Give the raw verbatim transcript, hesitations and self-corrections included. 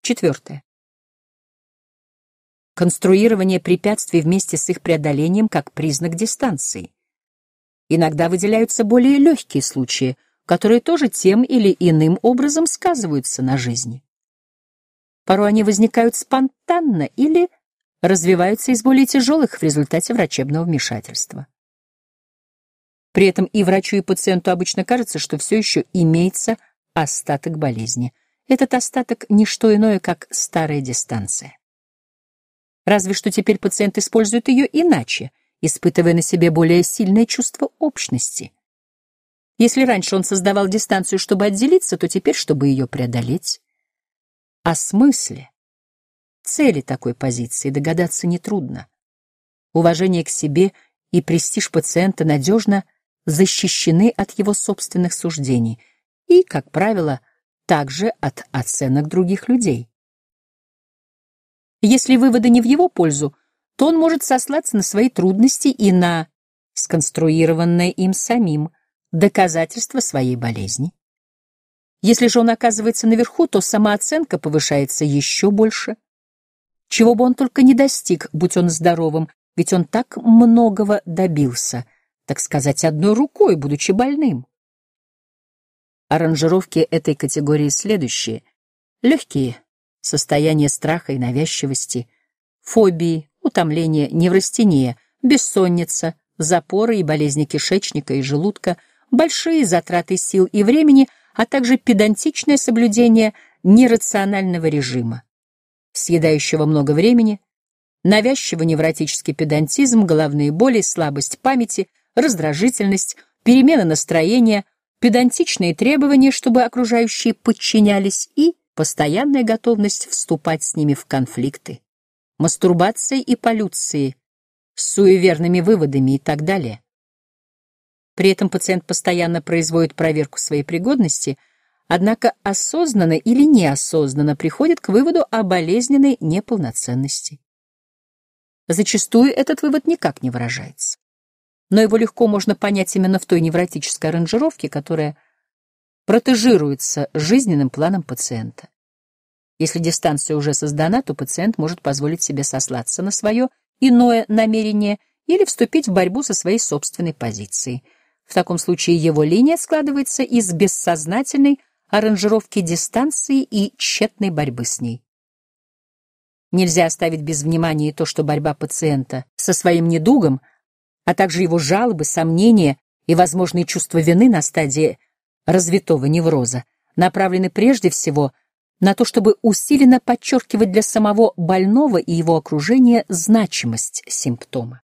Четвертое. Конструирование препятствий вместе с их преодолением как признак дистанции. Иногда выделяются более легкие случаи, которые тоже тем или иным образом сказываются на жизни. Порой они возникают спонтанно или развиваются из более тяжелых в результате врачебного вмешательства. При этом и врачу, и пациенту обычно кажется, что все еще имеется остаток болезни. Этот остаток — не что иное, как старая дистанция. Разве что теперь пациент использует ее иначе, испытывая на себе более сильное чувство общности. Если раньше он создавал дистанцию, чтобы отделиться, то теперь, чтобы ее преодолеть. О смысле, цели такой позиции догадаться нетрудно. Уважение к себе и престиж пациента надежно защищены от его собственных суждений и, как правило, также от оценок других людей. Если выводы не в его пользу, то он может сослаться на свои трудности и на сконструированное им самим доказательство своей болезни. Если же он оказывается наверху, то самооценка повышается еще больше. Чего бы он только не достиг, будь он здоровым, ведь он так многого добился, так сказать, одной рукой, будучи больным. Аранжировки этой категории следующие: легкие — состояние страха и навязчивости, фобии, утомление, неврастения, бессонница, запоры и болезни кишечника и желудка, большие затраты сил и времени, а также педантичное соблюдение нерационального режима, съедающего много времени, навязчивый невротический педантизм, головные боли, слабость памяти, раздражительность, перемена настроения, педантичные требования, чтобы окружающие подчинялись, и постоянная готовность вступать с ними в конфликты, мастурбация и полюции с суеверными выводами и так далее. При этом пациент постоянно производит проверку своей пригодности, однако осознанно или неосознанно приходит к выводу о болезненной неполноценности. Зачастую этот вывод никак не выражается, но его легко можно понять именно в той невротической аранжировке, которая протежируется жизненным планом пациента. Если дистанция уже создана, то пациент может позволить себе сослаться на свое иное намерение или вступить в борьбу со своей собственной позицией. В таком случае его линия складывается из бессознательной аранжировки дистанции и тщетной борьбы с ней. Нельзя оставить без внимания и то, что борьба пациента со своим недугом, а также его жалобы, сомнения и возможные чувства вины на стадии развитого невроза направлены прежде всего на то, чтобы усиленно подчеркивать для самого больного и его окружения значимость симптома.